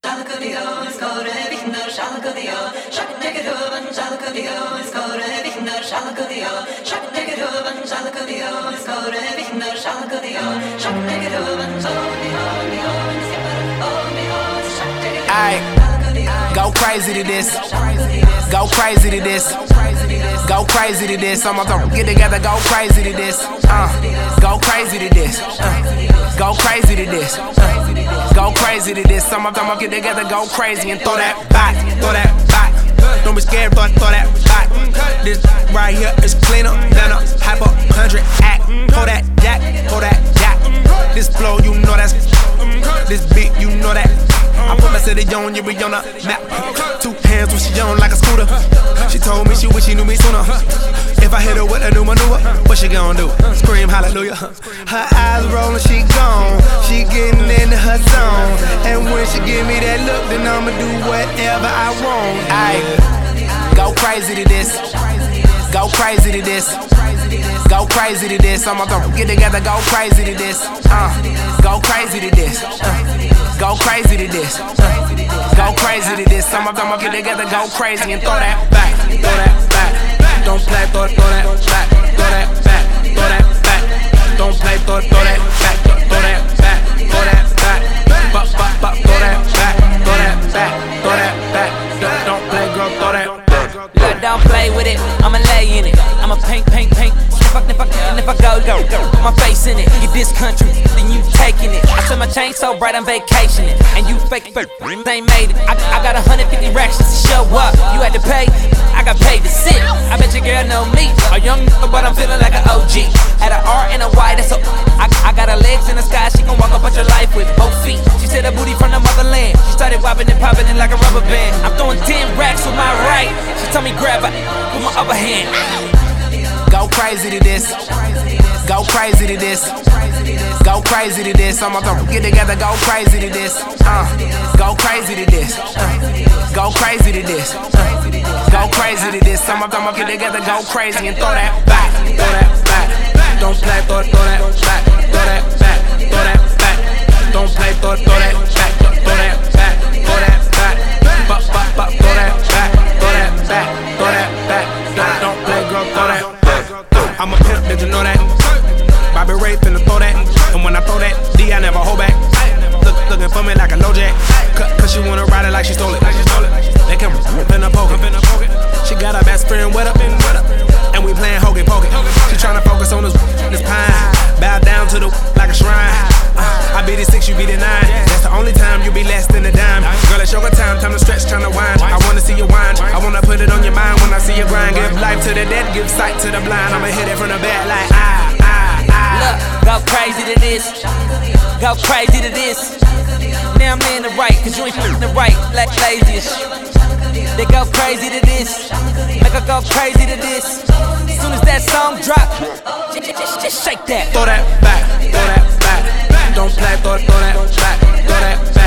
Aight, go crazy to this. Go crazy to this. Go crazy to this. Some of them get together, go crazy to this. Go crazy to this. Go crazy to this. Go crazy to this. Some of them get together, go crazy and throw that back. Throw that back. Don't be scared, but throw that back. This right here is cleaner than a hyper 100 act. Hold that jack, hold that jack. This flow, you know that's. This beat, you know that. I put my city on, you be on the map. 2 hands when she on like a scooter. She told me she wish she knew me sooner. If I hit her with a new maneuver, what she gon' do? Scream hallelujah. Her eyes rollin', she gone. She getting in her zone. And when she give me that look, then I'ma do whatever I want. Ayy, go crazy to this. Go crazy to this. Go crazy to this. Some of them get together, go crazy to this. Go crazy to this. Go crazy to this. Go crazy to this. Some of them will get together, go crazy and throw that back. Throw that back. Don't play, throw that back. Throw that back. Throw that back. Don't play, throw that back. Throw that back. Throw that back. Throw that back. Throw that back. Throw that back. Don't play, girl, throw that back. Look, don't play with it. I'ma lay in it. I'ma paint. If I go, put my face in it. Get this country, then you taking it. I said my chain so bright, I'm vacationing. And you fake, they ain't made it. I got 150 racks just to show up. You had to pay, I got paid to sit. I bet your girl know me. A young but I'm feeling like an OG. At an R and a Y, that's a. I got her legs in the sky, she gon' walk up your life with both feet. She said her booty from the motherland. She started wobbling and popping it like a rubber band. I'm throwing 10 racks with my right. She told me grab her with my upper hand. Go crazy to this. Go crazy to this. Go crazy to this. Some of them get together, go crazy to this. Go crazy to this. Go crazy to this. Go crazy to this. Some of them get together, go crazy and throw that back. Throw that back. Don't play, throw that back. Throw that back. Throw that back. Don't play, throw that back. Throw that back. Throw that back. Throw that back. Throw that back. Throw that back. Don't play, girl, throw that. I'm a pimp, did you know that? Bobby Ray finna throw that. And when I throw that, D, I never hold back. Looking for me like a low jack. Cause she wanna ride it like she stole it. They come in a poke. She got her best friend with her. And we playing hokey pokey. She tryna focus on this pine. Bow down to the like a shrine. I be the 6, you be the 9. That's the only time you be less than a dime. Girl, it's yoga time to stretch, time to wind. I wanna see you wind. I wanna put it on your mind when I see you grind. Give life to the dead, give sight to the blind. I'ma hit it from the back like Look, go crazy to this. Go crazy to this. Now I'm in the right, cause you ain't in the right, like lazy as shit. They go crazy to this. Make her go crazy to this. As soon as that song drop, just shake that. Throw that back, throw that back. Don't play, throw that back, throw that back.